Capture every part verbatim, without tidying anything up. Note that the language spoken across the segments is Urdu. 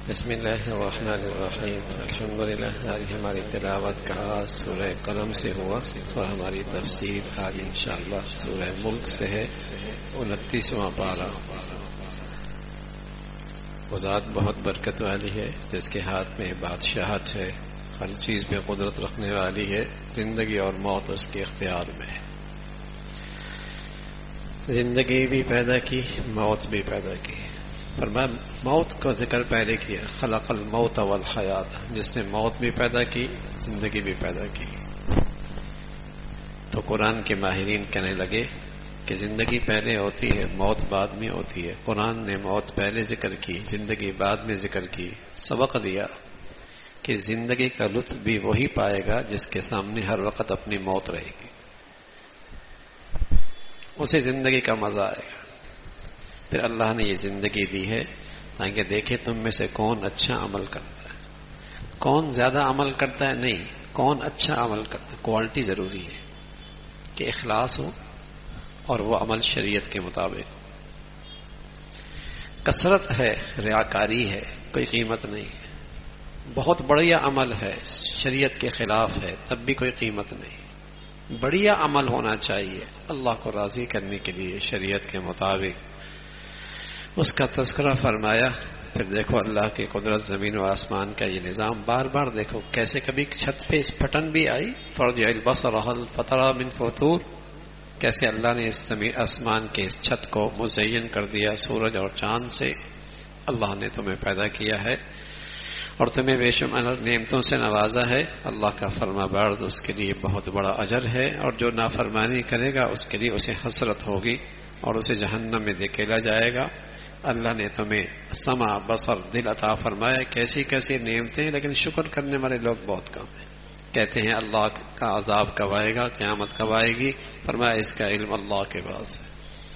بسم اللہ الرحمن الرحیم الحمدللہ. آج ہماری تلاوت کا آغاز سورہ قلم سے ہوا اور ہماری تفسیر آج انشاءاللہ سورہ ملک سے ہے. انتیسواں پارہ. وہ ذات بہت برکت والی ہے جس کے ہاتھ میں بادشاہت ہے، ہر چیز پہ قدرت رکھنے والی ہے. زندگی اور موت اس کے اختیار میں ہے. زندگی بھی پیدا کی، موت بھی پیدا کی. فرمایا موت کا ذکر پہلے کیا، خلق الموت والحیات، جس نے موت بھی پیدا کی، زندگی بھی پیدا کی. تو قرآن کے ماہرین کہنے لگے کہ زندگی پہلے ہوتی ہے، موت بعد میں ہوتی ہے. قرآن نے موت پہلے ذکر کی، زندگی بعد میں ذکر کی. سبق دیا کہ زندگی کا لطف بھی وہی پائے گا جس کے سامنے ہر وقت اپنی موت رہے گی، اسے زندگی کا مزہ آئے گا. پھر اللہ نے یہ زندگی دی ہے تاکہ دیکھے تم میں سے کون اچھا عمل کرتا ہے، کون زیادہ عمل کرتا ہے، نہیں کون اچھا عمل کرتا ہے. کوالٹی ضروری ہے کہ اخلاص ہو اور وہ عمل شریعت کے مطابق ہو. کثرت ہے، ریاکاری ہے، کوئی قیمت نہیں ہے. بہت بڑھیا عمل ہے، شریعت کے خلاف ہے، تب بھی کوئی قیمت نہیں. بڑھیا عمل ہونا چاہیے اللہ کو راضی کرنے کے لیے، شریعت کے مطابق. اس کا تذکرہ فرمایا. پھر دیکھو اللہ کی قدرت، زمین و آسمان کا یہ نظام بار بار دیکھو کیسے. کبھی چھت پہ اس پھٹن بھی آئی، فرجع البصر هل ترى من فطور، کیسے اللہ نے اس آسمان کے اس چھت کو مزین کر دیا سورج اور چاند سے. اللہ نے تمہیں پیدا کیا ہے اور تمہیں بے شمار نعمتوں سے نوازا ہے. اللہ کا فرما بردار اس کے لیے بہت بڑا اجر ہے، اور جو نافرمانی کرے گا اس کے لیے اسے حسرت ہوگی اور اسے جہنم میں دھکیلا جائے گا. اللہ نے تمہیں سمع، بصر، دل عطا فرمایا. کیسی کیسی نعمتیں، لیکن شکر کرنے والے لوگ بہت کم ہیں. کہتے ہیں اللہ کا عذاب کب آئے گا، قیامت کب آئے گی. فرمایا اس کا علم اللہ کے پاس ہے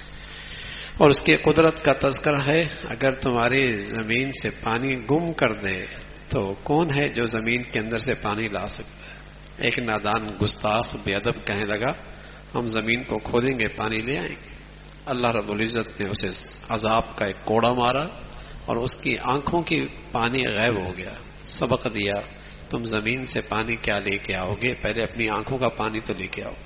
اور اس کی قدرت کا تذکرہ ہے. اگر تمہاری زمین سے پانی گم کر دے تو کون ہے جو زمین کے اندر سے پانی لا سکتا ہے. ایک نادان گستاخ بے ادب کہنے لگا ہم زمین کو کھودیں گے، پانی لے آئیں گے. اللہ رب العزت نے اسے عذاب کا ایک کوڑا مارا اور اس کی آنکھوں کی پانی غائب ہو گیا. سبق دیا تم زمین سے پانی کیا لے کے آؤ گے، پہلے اپنی آنکھوں کا پانی تو لے کے آؤ.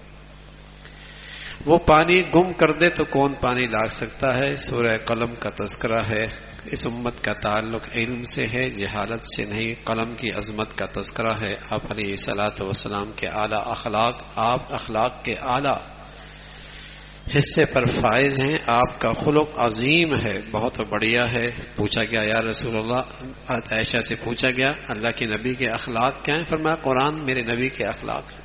وہ پانی گم کر دے تو کون پانی لا سکتا ہے. سورہ قلم کا تذکرہ ہے. اس امت کا تعلق علم سے ہے، جہالت سے نہیں. قلم کی عظمت کا تذکرہ ہے. آپ علیہ الصلوۃ والسلام کے اعلیٰ اخلاق، آپ اخلاق کے اعلیٰ حصے پر فائز ہیں. آپ کا خلق عظیم ہے، بہت بڑھیا ہے. پوچھا گیا یا رسول اللہ، عائشہ سے پوچھا گیا اللہ کے نبی کے اخلاق کیا ہیں. فرمایا قرآن میرے نبی کے اخلاق ہیں.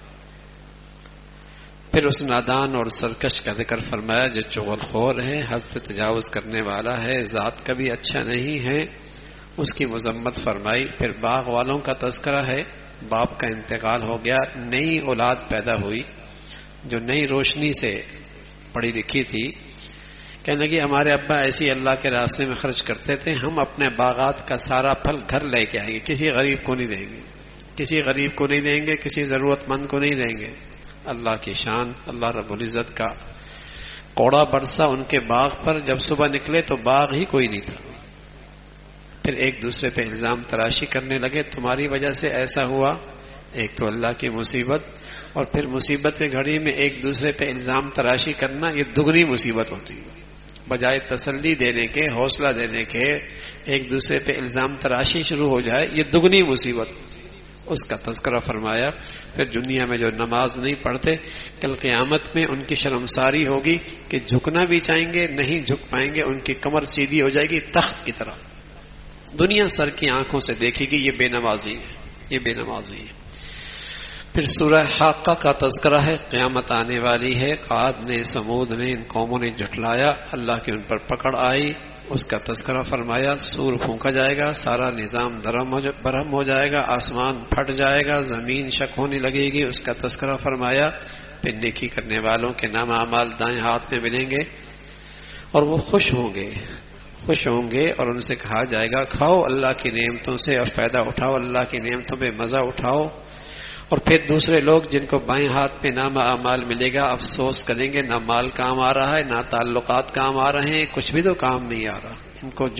پھر اس نادان اور سرکش کا ذکر فرمایا جو چغل خور ہے، حد سے تجاوز کرنے والا ہے، ذات کا بھی اچھا نہیں ہے، اس کی مذمت فرمائی. پھر باغ والوں کا تذکرہ ہے. باپ کا انتقال ہو گیا، نئی اولاد پیدا ہوئی جو نئی روشنی سے پڑھی لکھی تھی. کہنے لگی ہمارے ابا ایسی اللہ کے راستے میں خرچ کرتے تھے، ہم اپنے باغات کا سارا پھل گھر لے کے آئیں گے، کسی غریب کو نہیں دیں گے، کسی غریب کو نہیں دیں گے، کسی ضرورت مند کو نہیں دیں گے. اللہ کی شان. اللہ رب العزت کا کوڑا برسا ان کے باغ پر. جب صبح نکلے تو باغ ہی کوئی نہیں تھا. پھر ایک دوسرے پہ الزام تراشی کرنے لگے تمہاری وجہ سے ایسا ہوا. ایک تو اللہ کی مصیبت، اور پھر مصیبت کی گھڑی میں ایک دوسرے پہ الزام تراشی کرنا، یہ دگنی مصیبت ہوتی ہے. بجائے تسلی دینے کے، حوصلہ دینے کے، ایک دوسرے پہ الزام تراشی شروع ہو جائے، یہ دگنی مصیبت. اس کا تذکرہ فرمایا. پھر دنیا میں جو نماز نہیں پڑھتے، کل قیامت میں ان کی شرمساری ہوگی کہ جھکنا بھی چاہیں گے نہیں جھک پائیں گے، ان کی کمر سیدھی ہو جائے گی تخت کی طرح. دنیا سر کی آنکھوں سے دیکھے گی یہ بے نمازی ہے، یہ بے نمازی ہے. پھر سورہ حاقہ کا تذکرہ ہے. قیامت آنے والی ہے. عاد نے، سمود نے، ان قوموں نے جھٹلایا، اللہ کی ان پر پکڑ آئی. اس کا تذکرہ فرمایا. سور پھونکا جائے گا، سارا نظام درہم برہم ہو جائے گا، آسمان پھٹ جائے گا، زمین شک ہونے لگے گی. اس کا تذکرہ فرمایا. پھر نیکی کرنے والوں کے نام اعمال دائیں ہاتھ میں ملیں گے اور وہ خوش ہوں گے، خوش ہوں گے اور ان سے کہا جائے گا کھاؤ اللہ کی نعمتوں سے اور فائدہ اٹھاؤ، اللہ کی نعمتوں پہ مزہ اٹھاؤ. اور پھر دوسرے لوگ جن کو بائیں ہاتھ پہ نام اعمال ملے گا افسوس کریں گے، نہ مال کام آ رہا ہے، نہ تعلقات کام آ رہے ہیں، کچھ بھی تو کام نہیں آ رہا. ان کو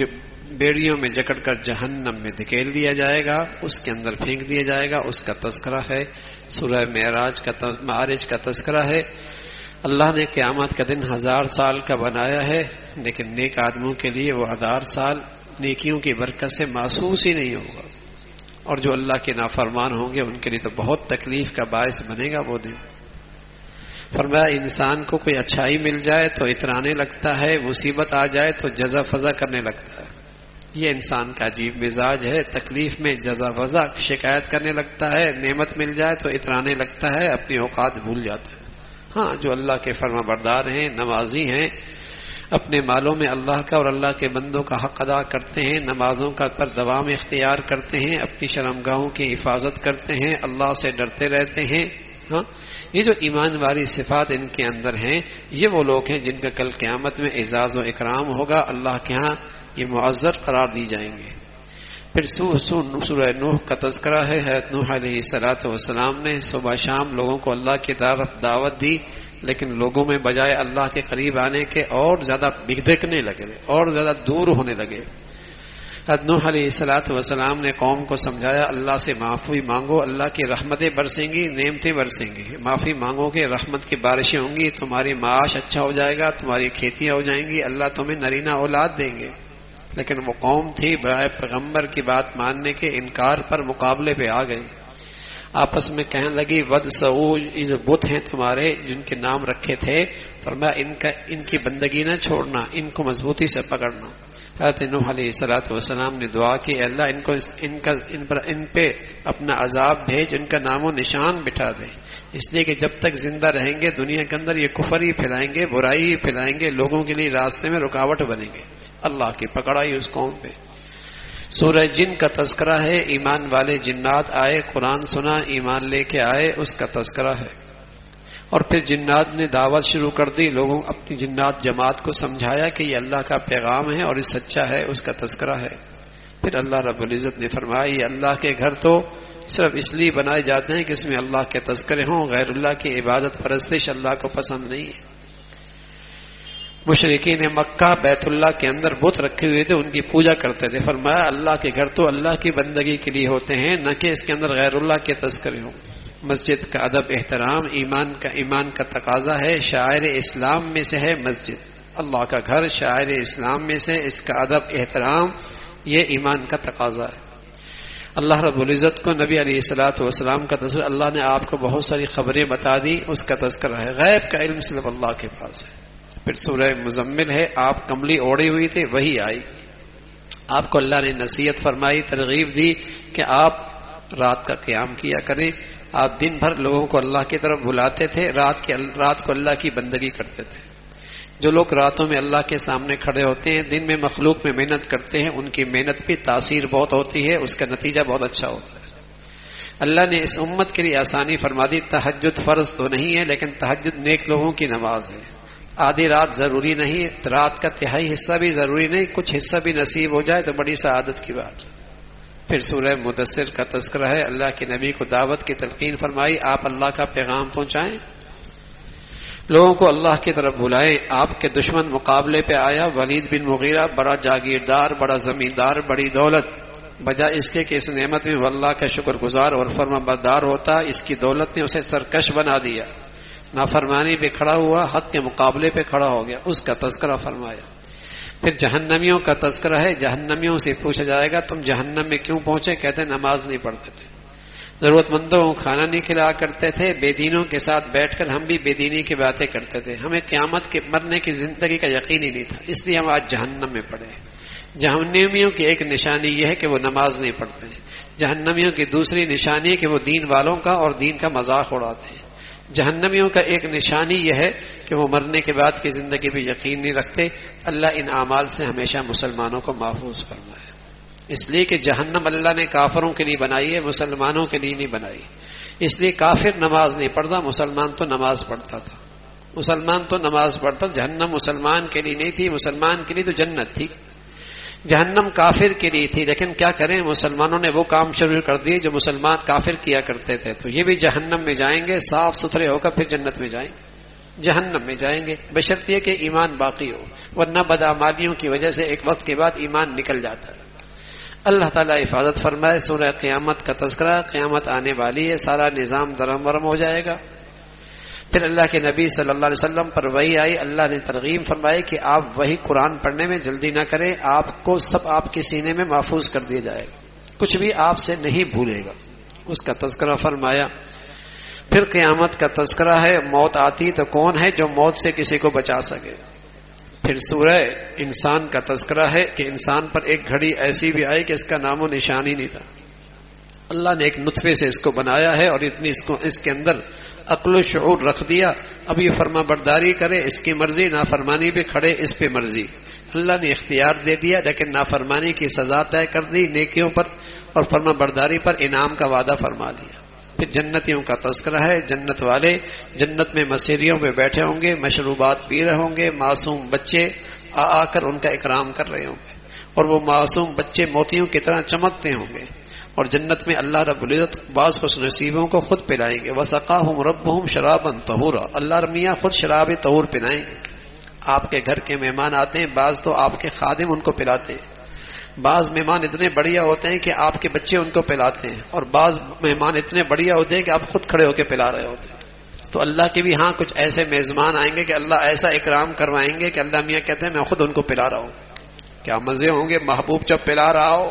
بیڑیوں میں جکڑ کر جہنم میں دھکیل دیا جائے گا، اس کے اندر پھینک دیا جائے گا، اس کا تذکرہ ہے سورہ معراج کا معارج کا تذکرہ ہے۔ اللہ نے قیامت کا دن ہزار سال کا بنایا ہے، لیکن نیک آدمیوں کے لیے وہ ہزار سال نیکیوں کی برکت سے محسوس ہی نہیں ہوگا، اور جو اللہ کے نافرمان ہوں گے ان کے لیے تو بہت تکلیف کا باعث بنے گا وہ دن۔ فرمایا انسان کو کوئی اچھائی مل جائے تو اترانے لگتا ہے، مصیبت آ جائے تو جزا فضا کرنے لگتا ہے۔ یہ انسان کا عجیب مزاج ہے، تکلیف میں جزا فضا شکایت کرنے لگتا ہے، نعمت مل جائے تو اترانے لگتا ہے، اپنی اوقات بھول جاتا ہے۔ ہاں جو اللہ کے فرما بردار ہیں، نمازی ہیں، اپنے مالوں میں اللہ کا اور اللہ کے بندوں کا حق ادا کرتے ہیں، نمازوں کا پر دوام اختیار کرتے ہیں، اپنی شرمگاہوں کی حفاظت کرتے ہیں، اللہ سے ڈرتے رہتے ہیں۔ ہاں یہ جو ایمان والی صفات ان کے اندر ہیں، یہ وہ لوگ ہیں جن کا کل قیامت میں اعزاز و اکرام ہوگا، اللہ کے ہاں یہ معزز قرار دی جائیں گے۔ پھر سورہ نوح کا تذکرہ ہے، حضرت نوح علیہ الصلوۃ والسلام نے صبح شام لوگوں کو اللہ کی طرف دعوت دی، لیکن لوگوں میں بجائے اللہ کے قریب آنے کے اور زیادہ بگدکنے لگے اور زیادہ دور ہونے لگے۔ حضرت نوح علیہ الصلوۃ والسلام نے قوم کو سمجھایا اللہ سے معافی مانگو، اللہ کی رحمتیں برسیں گی، نعمتیں برسیں گی، معافی مانگو گے رحمت کی بارشیں ہوں گی، تمہاری معاش اچھا ہو جائے گا، تمہاری کھیتیاں ہو جائیں گی، اللہ تمہیں نرینہ اولاد دیں گے۔ لیکن وہ قوم تھی برائے پیغمبر کی بات ماننے کے انکار پر مقابلے پہ آ گئی، آپس میں کہنے لگی ود سعود، یہ جو بت ہیں تمہارے جن کے نام رکھے تھے، فرمایا ان کا ان کی بندگی نہ چھوڑنا، ان کو مضبوطی سے پکڑنا۔ حضرت نوح علیہ الصلوۃ والسلام نے دعا کی اللہ ان کو ان کا ان پر ان پہ اپنا عذاب بھیج، ان کا نام و نشان بٹھا دے، اس لیے کہ جب تک زندہ رہیں گے دنیا کے اندر یہ کفر ہی پھیلائیں گے، برائی ہی پھیلائیں گے، لوگوں کے لیے راستے میں رکاوٹ بنیں گے۔ اللہ کی پکڑائی اس قوم پہ۔ سورہ جن کا تذکرہ ہے، ایمان والے جنات آئے، قرآن سنا، ایمان لے کے آئے، اس کا تذکرہ ہے۔ اور پھر جنات نے دعوت شروع کر دی، لوگوں اپنی جنات جماعت کو سمجھایا کہ یہ اللہ کا پیغام ہے اور یہ سچا ہے، اس کا تذکرہ ہے۔ پھر اللہ رب العزت نے فرمایا یہ اللہ کے گھر تو صرف اس لیے بنائے جاتے ہیں کہ اس میں اللہ کے تذکرے ہوں، غیر اللہ کی عبادت پرستش اللہ کو پسند نہیں ہے۔ مشرکین مکہ بیت اللہ کے اندر بت رکھے ہوئے تھے، ان کی پوجا کرتے تھے، فرمایا اللہ کے گھر تو اللہ کی بندگی کے لیے ہوتے ہیں، نہ کہ اس کے اندر غیر اللہ کے تذکرے ہوں۔ مسجد کا ادب احترام ایمان کا ایمان کا تقاضا ہے، شاعر اسلام میں سے ہے مسجد، اللہ کا گھر شاعر اسلام میں سے، اس کا ادب احترام یہ ایمان کا تقاضا ہے۔ اللہ رب العزت کو نبی علیہ الصلوۃ والسلام کا تذکرہ، اللہ نے آپ کو بہت ساری خبریں بتا دی، اس کا تذکرہ ہے۔ غیب کا علم صرف اللہ کے پاس ہے۔ پھر سورہ مزمل ہے، آپ کملی اوڑی ہوئی تھے، وہی آئی، آپ کو اللہ نے نصیحت فرمائی، ترغیب دی کہ آپ رات کا قیام کیا کریں، آپ دن بھر لوگوں کو اللہ کی طرف بلاتے تھے، رات کے رات کو اللہ کی بندگی کرتے تھے۔ جو لوگ راتوں میں اللہ کے سامنے کھڑے ہوتے ہیں، دن میں مخلوق میں محنت کرتے ہیں، ان کی محنت بھی تاثیر بہت ہوتی ہے، اس کا نتیجہ بہت اچھا ہوتا ہے۔ اللہ نے اس امت کے لیے آسانی فرما دی، تہجد فرض تو نہیں ہے، لیکن تہجد نیک لوگوں کی نماز ہے۔ آدھی رات ضروری نہیں، رات کا تہائی حصہ بھی ضروری نہیں، کچھ حصہ بھی نصیب ہو جائے تو بڑی سعادت کی بات ہے۔ پھر سورہ مدثر کا تذکرہ ہے، اللہ کے نبی کو دعوت کی تلقین فرمائی، آپ اللہ کا پیغام پہنچائیں، لوگوں کو اللہ کی طرف بلائیں۔ آپ کے دشمن مقابلے پہ آیا، ولید بن مغیرہ، بڑا جاگیردار، بڑا زمیندار، بڑی دولت، بجائے اس کے کہ اس نعمت میں وہ اللہ کا شکر گزار اور فرما بردار ہوتا، اس کی دولت نے اسے سرکش بنا دیا، نافرمانی پہ کھڑا ہوا، حق کے مقابلے پہ کھڑا ہو گیا، اس کا تذکرہ فرمایا۔ پھر جہنمیوں کا تذکرہ ہے، جہنمیوں سے پوچھا جائے گا تم جہنم میں کیوں پہنچے، کہتے ہیں نماز نہیں پڑھتے تھے، ضرورت مندوں کو کھانا نہیں کھلایا کرتے تھے، بے دینوں کے ساتھ بیٹھ کر ہم بھی بے دینی کی باتیں کرتے تھے، ہمیں قیامت کے مرنے کی زندگی کا یقین ہی نہیں تھا، اس لیے ہم آج جہنم میں پڑے۔ جہنمیوں کی ایک نشانی یہ ہے کہ وہ نماز نہیں پڑھتے ہیں، جہنمیوں کی دوسری نشانی ہے کہ وہ دین والوں کا اور دین کا مذاق اڑاتے ہیں، جہنمیوں کا ایک نشانی یہ ہے کہ وہ مرنے کے بعد کی زندگی پہ یقین نہیں رکھتے۔ اللہ ان اعمال سے ہمیشہ مسلمانوں کو محفوظ فرمائے، اس لیے کہ جہنم اللہ نے کافروں کے لیے بنائی ہے، مسلمانوں کے لیے نہیں بنائی، اس لیے کافر نماز نہیں پڑھتا، مسلمان تو نماز پڑھتا تھا، مسلمان تو نماز پڑھتا، جہنم مسلمان کے لیے نہیں تھی، مسلمان کے لیے تو جنت تھی، جہنم کافر کے لیے تھی، لیکن کیا کریں مسلمانوں نے وہ کام شروع کر دیے جو مسلمان کافر کیا کرتے تھے، تو یہ بھی جہنم میں جائیں گے، صاف ستھرے ہو کر پھر جنت میں جائیں گے۔ جہنم میں جائیں گے، بشرطیہ کہ ایمان باقی ہو، ورنہ بدعمالیوں کی وجہ سے ایک وقت کے بعد ایمان نکل جاتا ہے۔ اللہ تعالیٰ حفاظت فرمائے۔ سورہ قیامت کا تذکرہ، قیامت آنے والی ہے، سارا نظام درم برم ہو جائے گا۔ پھر اللہ کے نبی صلی اللہ علیہ وسلم پر وحی آئی، اللہ نے ترغیب فرمائی کہ آپ وہی قرآن پڑھنے میں جلدی نہ کریں، آپ کو سب آپ کے سینے میں محفوظ کر دیا جائے گا، کچھ بھی آپ سے نہیں بھولے گا، اس کا تذکرہ فرمایا۔ پھر قیامت کا تذکرہ ہے، موت آتی تو کون ہے جو موت سے کسی کو بچا سکے۔ پھر سورہ انسان کا تذکرہ ہے کہ انسان پر ایک گھڑی ایسی بھی آئی کہ اس کا نام و نشان ہی نہیں تھا، اللہ نے ایک نطفے سے اس کو بنایا ہے اور اتنی اس کو اس کے اندر عقل و شعور رکھ دیا، اب یہ فرما برداری کرے اس کی مرضی، نافرمانی پہ کھڑے اس پہ مرضی، اللہ نے اختیار دے دیا، لیکن نافرمانی کی سزا طے کر دی، نیکیوں پر اور فرما برداری پر انعام کا وعدہ فرما دیا۔ پھر جنتیوں کا تذکرہ ہے، جنت والے جنت میں مسیریوں پہ بیٹھے ہوں گے، مشروبات پی رہے ہوں گے، معصوم بچے آ آ کر ان کا اکرام کر رہے ہوں گے، اور وہ معصوم بچے موتیوں کی طرح چمکتے ہوں گے، اور جنت میں اللہ رب العزت بعض خوش نصیبوں کو خود پلائیں گے۔ وَسَقَاهُمْ رَبُّهُمْ شَرَابًا طَهُورًا، اللہ رب میاں خود شراب طہور پلائیں گے۔ آپ کے گھر کے مہمان آتے ہیں، بعض تو آپ کے خادم ان کو پلاتے ہیں، بعض مہمان اتنے بڑھیا ہوتے ہیں کہ آپ کے بچے ان کو پلاتے ہیں، اور بعض مہمان اتنے بڑھیا ہوتے ہیں کہ آپ خود کھڑے ہو کے پلا رہے ہوتے ہیں۔ تو اللہ کے بھی ہاں کچھ ایسے میزبان آئیں گے کہ اللہ ایسا اکرام کروائیں گے کہ اللہ میاں کہتے ہیں میں خود ان کو پلا رہا ہوں۔ کیا مزے ہوں گے محبوب جب پلا رہا ہو۔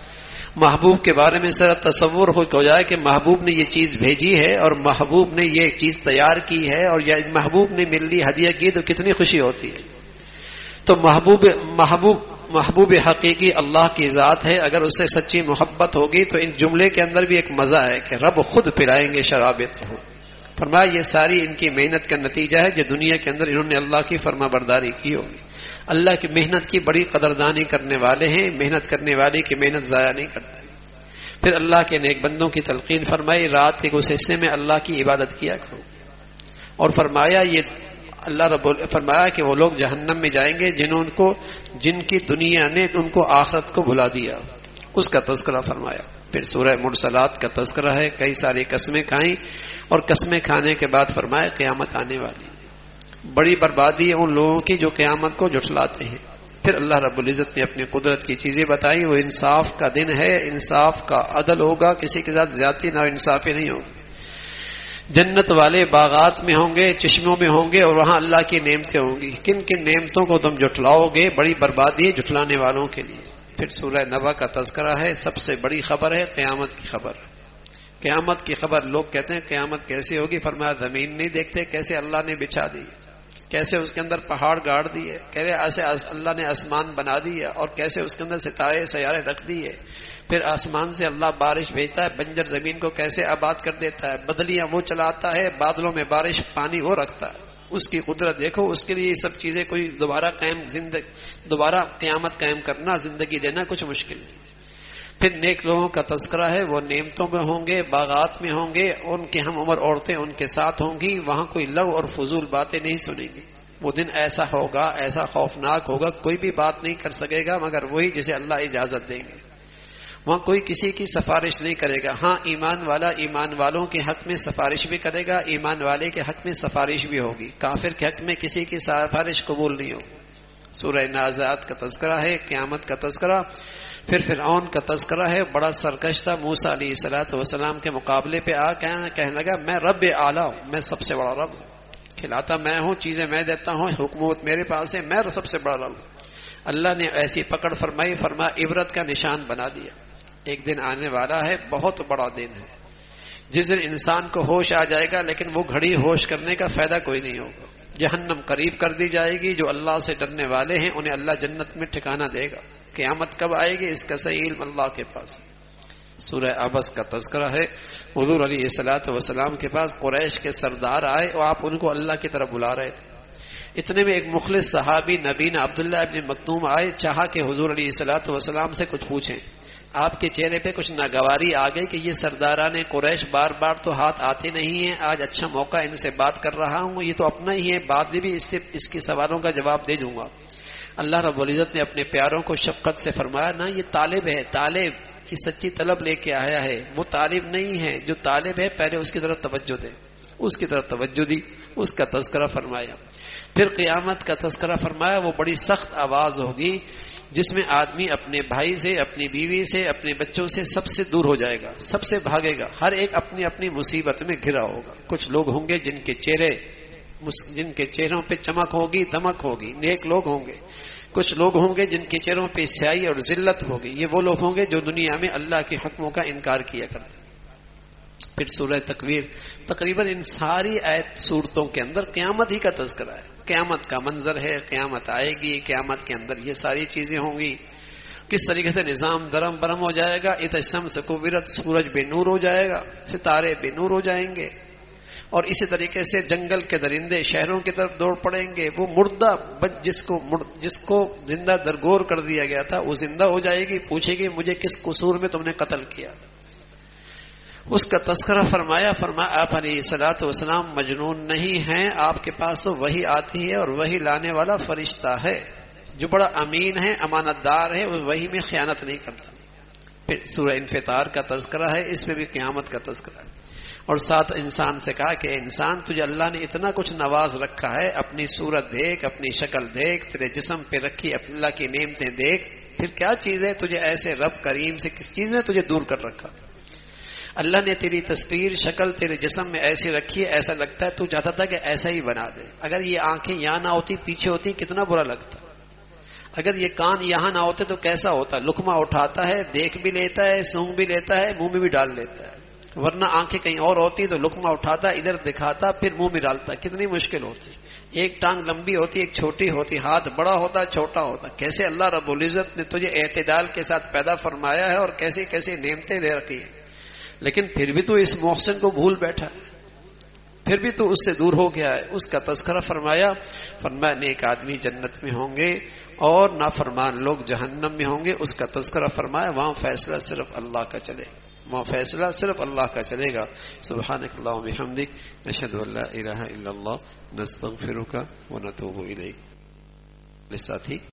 محبوب کے بارے میں ذرا تصور ہو جائے کہ محبوب نے یہ چیز بھیجی ہے اور محبوب نے یہ چیز تیار کی ہے اور یہ محبوب نے میرے لیے ہدیہ کی، تو کتنی خوشی ہوتی ہے۔ تو محبوب محبوب محبوب حقیقی اللہ کی ذات ہے، اگر اس سے سچی محبت ہوگی تو ان جملے کے اندر بھی ایک مزہ ہے کہ رب خود پلائیں گے شراب طہور۔ فرمایا یہ ساری ان کی محنت کا نتیجہ ہے جو دنیا کے اندر انہوں نے اللہ کی فرما برداری کی ہوگی۔ اللہ کی محنت کی بڑی قدردانی کرنے والے ہیں، محنت کرنے والے کی محنت ضائع نہیں کرتے۔ پھر اللہ کے نیک بندوں کی تلقین فرمائی، رات کے اس حصے میں اللہ کی عبادت کیا کرو، اور فرمایا یہ اللہ رب فرمایا کہ وہ لوگ جہنم میں جائیں گے جنہوں کو جن کی دنیا نے ان کو آخرت کو بھلا دیا، اس کا تذکرہ فرمایا۔ پھر سورہ مرسلات کا تذکرہ ہے، کئی ساری قسمیں کھائیں اور قسمیں کھانے کے بعد فرمایا قیامت آنے والی، بڑی بربادی ہے ان لوگوں کی جو قیامت کو جھٹلاتے ہیں۔ پھر اللہ رب العزت نے اپنی قدرت کی چیزیں بتائی، وہ انصاف کا دن ہے، انصاف کا عدل ہوگا، کسی کے ساتھ زیادتی نہ انصافی نہیں ہوگی۔ جنت والے باغات میں ہوں گے، چشموں میں ہوں گے، اور وہاں اللہ کی نعمتیں ہوں گی، کن کن نعمتوں کو تم جھٹلاؤ گے، بڑی بربادی ہے جھٹلانے والوں کے لیے۔ پھر سورہ نبا کا تذکرہ ہے، سب سے بڑی خبر ہے قیامت کی خبر۔ قیامت کی خبر، لوگ کہتے ہیں قیامت کیسے ہوگی، فرمایا زمین نہیں دیکھتے کیسے اللہ نے بچھا دی، کیسے اس کے اندر پہاڑ گاڑ دیے، کیسے ایسے اللہ نے آسمان بنا دی ہے، اور کیسے اس کے اندر ستارے سیارے رکھ دیے، پھر آسمان سے اللہ بارش بھیجتا ہے، بنجر زمین کو کیسے آباد کر دیتا ہے، بدلیاں وہ چلاتا ہے، بادلوں میں بارش پانی وہ رکھتا ہے، اس کی قدرت دیکھو۔ اس کے لیے یہ سب چیزیں کوئی دوبارہ قائم زندگی دوبارہ قیامت قائم کرنا، زندگی دینا کچھ مشکل نہیں۔ پھر نیک لوگوں کا تذکرہ ہے، وہ نعمتوں میں ہوں گے، باغات میں ہوں گے، ان کے ہم عمر عورتیں ان کے ساتھ ہوں گی، وہاں کوئی لغو اور فضول باتیں نہیں سنیں گی۔ وہ دن ایسا ہوگا، ایسا خوفناک ہوگا، کوئی بھی بات نہیں کر سکے گا مگر وہی جسے اللہ اجازت دیں گے۔ وہاں کوئی کسی کی سفارش نہیں کرے گا، ہاں ایمان والا ایمان والوں کے حق میں سفارش بھی کرے گا، ایمان والے کے حق میں سفارش بھی ہوگی، کافر کے حق میں کسی کی سفارش قبول نہیں ہوگی۔ سورہ نازعات کا تذکرہ ہے، قیامت کا تذکرہ۔ پھر فرعون کا تذکرہ ہے، بڑا سرکش تھا، موسیٰ علیہ الصلوۃ والسلام کے مقابلے پہ آ کہنے لگا میں رب اعلیٰ ہوں، میں سب سے بڑا رب ہوں، کھلاتا میں ہوں، چیزیں میں دیتا ہوں، حکومت میرے پاس ہے، میں سب سے بڑا رب ہوں۔ اللہ نے ایسی پکڑ فرمائی، فرمایا عبرت کا نشان بنا دیا، ایک دن آنے والا ہے، بہت بڑا دن ہے، جس دن انسان کو ہوش آ جائے گا، لیکن وہ گھڑی ہوش کرنے کا فائدہ کوئی نہیں ہوگا۔ جہنم قریب کر دی جائے گی، جو اللہ سے ڈرنے والے ہیں انہیں اللہ جنت میں ٹھکانہ دے گا۔ قیامت کب آئے گی اس کا صحیح علم اللہ کے پاس۔ سورہ عبس کا تذکرہ ہے، حضور علیہ الصلوۃ والسلام کے پاس قریش کے سردار آئے اور آپ ان کو اللہ کی طرف بلا رہے تھے، اتنے میں ایک مخلص صحابی نبینا عبداللہ ابن مکتوم آئے، چاہا کہ حضور علیہ الصلوۃ والسلام سے کچھ پوچھیں۔ آپ کے چہرے پہ کچھ ناگواری آ گئی کہ یہ سرداران قریش بار بار تو ہاتھ آتے نہیں ہیں، آج اچھا موقع ان سے بات کر رہا ہوں، یہ تو اپنا ہی ہے، بعد میں بھی اس سے اس کے سوالوں کا جواب دے دوں گا۔ اللہ رب العزت نے اپنے پیاروں کو شفقت سے فرمایا، نہ یہ طالب ہے، طالب کی سچی طلب لے کے آیا ہے، وہ طالب نہیں ہے، جو طالب ہے پہلے اس کی طرف توجہ دے۔ اس کی طرف توجہ دی، اس کا تذکرہ فرمایا. پھر قیامت کا تذکرہ فرمایا. وہ بڑی سخت آواز ہوگی جس میں آدمی اپنے بھائی سے، اپنی بیوی سے، اپنے بچوں سے سب سے دور ہو جائے گا، سب سے بھاگے گا، ہر ایک اپنی اپنی مصیبت میں گھرا ہوگا. کچھ لوگ ہوں گے جن کے چہرے جن کے چہروں پہ چمک ہوگی، دمک ہوگی، نیک لوگ ہوں گے. کچھ لوگ ہوں گے جن کے چہروں پہ سیاہی اور ذلت ہوگی. یہ وہ لوگ ہوں گے جو دنیا میں اللہ کے حکموں کا انکار کیا کرتے. پھر سورہ تکویر، تقریباً ان ساری آیت صورتوں کے اندر قیامت ہی کا تذکرہ ہے. قیامت کا منظر ہے، قیامت آئے گی، قیامت کے اندر یہ ساری چیزیں ہوں گی. کس طریقے سے نظام درم برم ہو جائے گا. اذا الشمس کورت، سورج بے نور ہو جائے گا، ستارے بے نور ہو جائیں گے. اور اسی طریقے سے جنگل کے درندے شہروں کی طرف دوڑ پڑیں گے. وہ مردہ جس کو جس کو زندہ درگور کر دیا گیا تھا وہ زندہ ہو جائے گی، پوچھے گی مجھے کس قصور میں تم نے قتل کیا. اس کا تذکرہ فرمایا. فرمایا آپ علیہ الصلوۃ والسلام مجنون نہیں ہیں، آپ کے پاس تو وحی آتی ہے اور وحی لانے والا فرشتہ ہے جو بڑا امین ہے، امانت دار ہے، وہ وحی میں خیانت نہیں کرتا. پھر سورہ انفطار کا تذکرہ ہے، اس میں بھی قیامت کا تذکرہ ہے. اور ساتھ انسان سے کہا کہ انسان تجھے اللہ نے اتنا کچھ نواز رکھا ہے، اپنی صورت دیکھ، اپنی شکل دیکھ، تیرے جسم پہ رکھی اللہ کی نعمتیں دیکھ، پھر کیا چیز ہے تجھے ایسے رب کریم سے کس چیز نے تجھے دور کر رکھا؟ اللہ نے تیری تصویر شکل تیرے جسم میں ایسی رکھی ہے، ایسا لگتا ہے تو چاہتا تھا کہ ایسا ہی بنا دے. اگر یہ آنکھیں یہاں نہ ہوتی، پیچھے ہوتی، کتنا برا لگتا. اگر یہ کان یہاں نہ ہوتے تو کیسا ہوتا. لقمہ اٹھاتا ہے، دیکھ بھی لیتا ہے، سونگ بھی لیتا ہے، منہ میں بھی ڈال لیتا ہے. ورنہ آنکھیں کہیں اور ہوتی تو لقمہ اٹھاتا، ادھر دکھاتا، پھر منہ میں ڈالتا. کتنی مشکل ہوتی. ایک ٹانگ لمبی ہوتی، ایک چھوٹی ہوتی، ہاتھ بڑا ہوتا، چھوٹا ہوتا. کیسے اللہ رب العزت نے تجھے اعتدال کے ساتھ پیدا فرمایا ہے اور کیسی کیسی نعمتیں دے رکھی ہیں. لیکن پھر بھی تو اس محسن کو بھول بیٹھا ہے، پھر بھی تو اس سے دور ہو گیا ہے. اس کا تذکرہ فرمایا. فرمایا نیک آدمی جنت میں ہوں گے اور نافرمان لوگ جہنم میں ہوں گے. اس کا تذکرہ فرمایا. وہاں فیصلہ صرف اللہ کا چلے گا، وہاں فیصلہ صرف اللہ کا چلے گا. سبحانک اللہم بحمدک، نشہد ان لا الہ الا اللہ، نستغفرک ونتوب الیک. ساتھی